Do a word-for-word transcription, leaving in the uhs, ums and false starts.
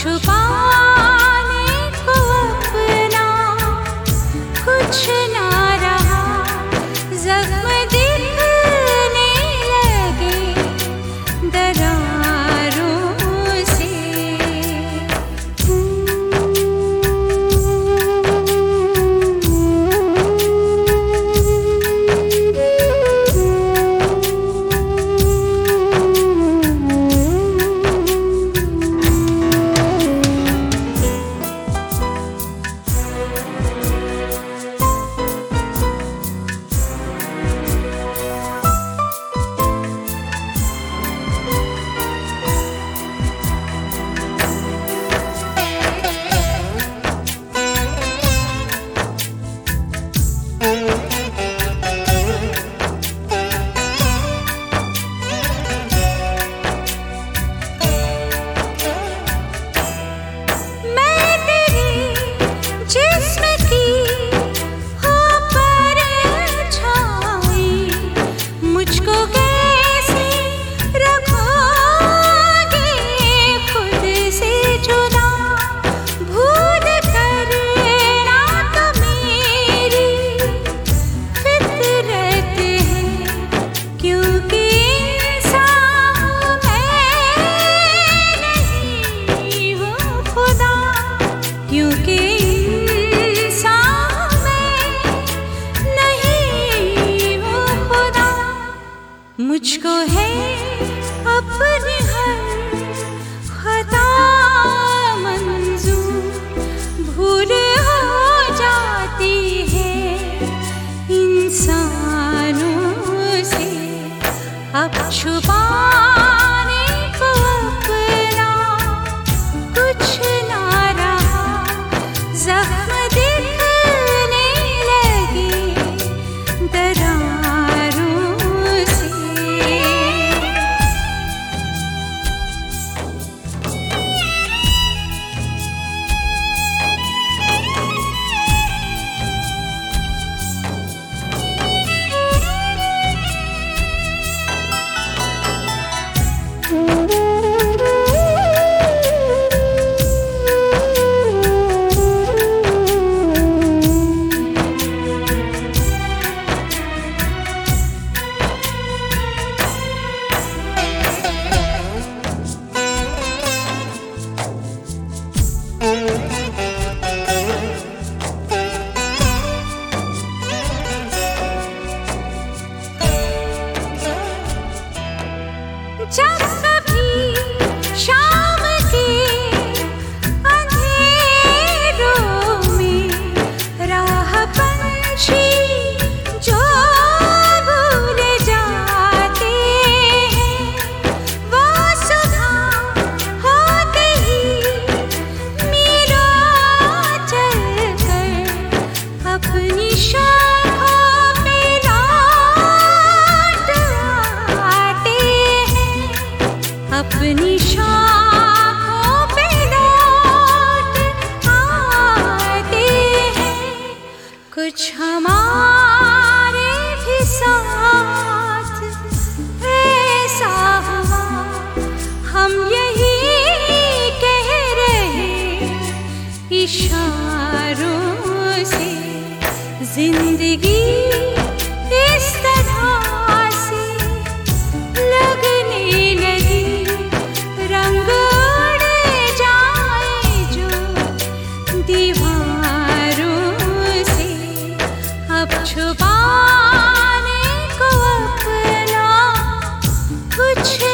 छुपाने को अपना कुछ ना रहा, जख्म दिखने लगे दरारों से। क्योंकि इंसान में नहीं वो खुदा, मुझको है अपनी हर खता मंजूर, भूल हो जाती है इंसानों से। अब छुपाने को अपना कुछ ना रहा, जख्म दिखने लगे दरारों से। जब कभी शाम के अंधेरों में राह पंछी जो भूल जाते हैं, वो सुबह होते ही मीलों चलकर अपनी शाखों पे लौट आते हैं, अपनी शाखों पे लौट आते हैं। कुछ हमारे भी साथ ऐसा हुआ, हम यही कह रहे इशारों से। जिंदगी इस तरह से लगने लगी, रंग उड़ जाए जो दीवारों से। अब छुपाने को अपना कुछ